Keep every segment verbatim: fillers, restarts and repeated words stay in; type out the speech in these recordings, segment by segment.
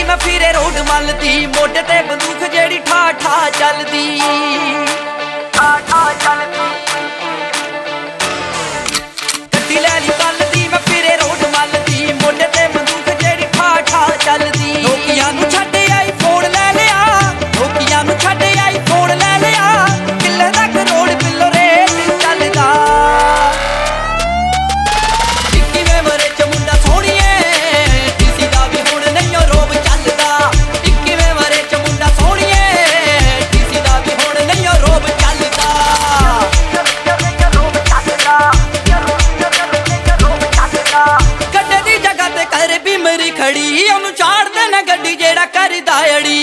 मैं फिरे रोड मलदी मोढे ते बंदूक जेड़ी ठा ठा चलदी ठा ठा चलदी गड्डी लै ली कल दी मैं फिरे रोड मलदी मोढे ते बंदूक जेड़ी ठा ठा चलदी नोकिया नू छड्ड आई फोन लै लिया नोकिया नू छड्ड आई फोन लै लिया किले दा करोड़ किलो रेट चलदा इक्कीवें वरे च मुंडा सोहणिए डीसी दा भी हुण नहीं रोब चलदा इक्कीवें वरे च मुंडा सोहणिए डीसी दा भी हुण नहीं रोब चलदा गड्डे दी जगह ते कर बिमरी खड़ी ओनू चाड़ देना गड्डी जेड़ा करदा अड़ी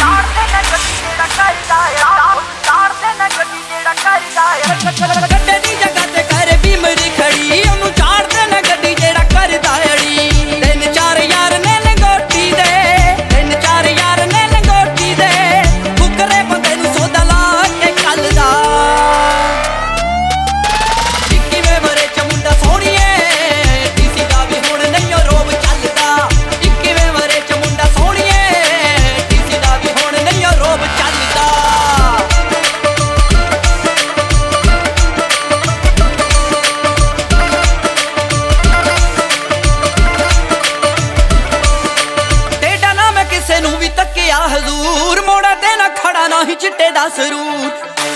गड्डे दी जगह ते कर बिमरी खड़ी ओनू चाड़ देना गड्डी जेड़ा करदा अड़ी तीन चार यार ने लंगोटी दे तीन चार यार ने लंगोटी दे फुकरे बंदे नू सौदा ला के कलदा इक्कीवें वरे च मुंडा सोहणिए डीसी दा भी हुण नहीं रोब चलदा इक्कीवें वरे च मुंडा सोहणिए डीसी दा भी हुण नहीं रोब चलदा टेढ़ा ना मैं किसे नू भी तकिया हजूर मोड़ा ते ना खड़ा ना ही चिट्टे दा सरूर